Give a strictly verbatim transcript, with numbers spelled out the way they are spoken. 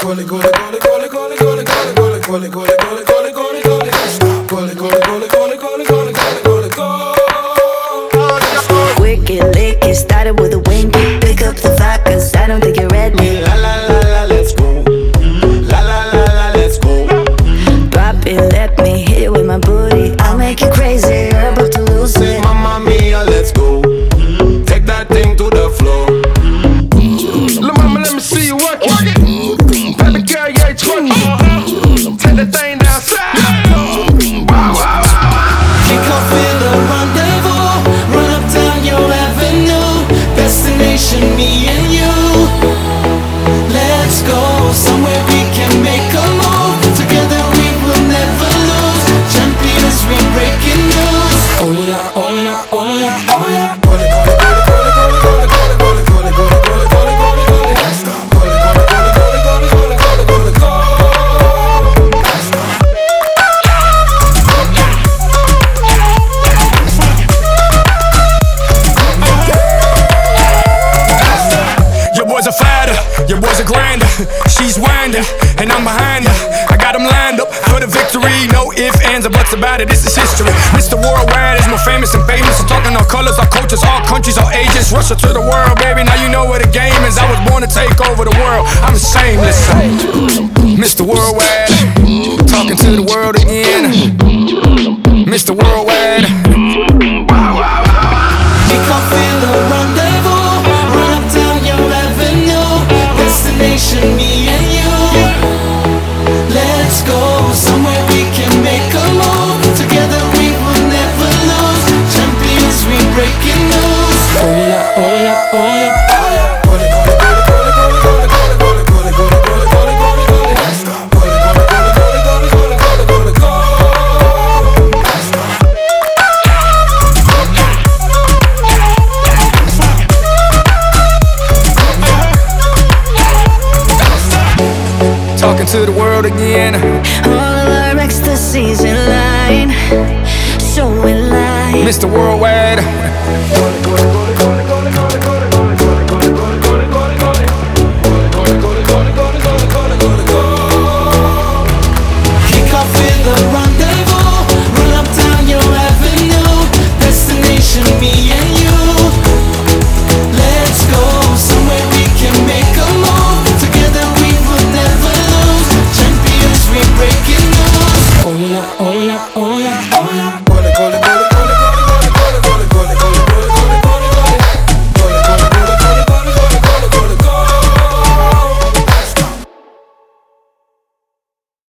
Gole, gole, gole, gole, gole, gole, gole, gole, gole, gole, gole, gole, gole, gole. Gole, gole, gole, gole, gole, gole, gole, gole, gole. Wicked lick, it started with a wink. Pick up the vibe, cause I don't think you're ready. La la la la, let's go. La la la la, let's go. Drop it, let me hit it with my booty. I'll make you crazy, you're about to lose Say it. mamma mia, let's go. Take that thing to the floor. Lil' mama, let me see you work it. Baby girl, yeah, twerk it. Take that thing down south. Wow, wow, wow. Kick off with a rendezvous. Run up down your avenue. Destination, me and you. Let's go somewhere we can make a move. Together we will never lose. Champions, we breaking news. Oh yeah, oh yeah, oh yeah, oh yeah. Your boy's a grinder, she's winding, and I'm behind her. I got him lined up for the victory. No ifs, ands, or buts about it, this is history. Mister Worldwide is more famous and famous. I'm talking all colors, all cultures, all countries, all ages. Russia to the world, baby, now you know where the game is. I was born to take over the world, I'm shameless. Mister Worldwide, talking to the world again. Mister Worldwide. We can feel a rendezvous. Run up down your avenue. Destination, me and you. Let's go somewhere we can make a move. Together we will never lose. Champions, we breaking news. Oh yeah, oh yeah, oh yeah, oh yeah. Talking to the world again. All of our ecstasy's in line, so in line. Mister Worldwide.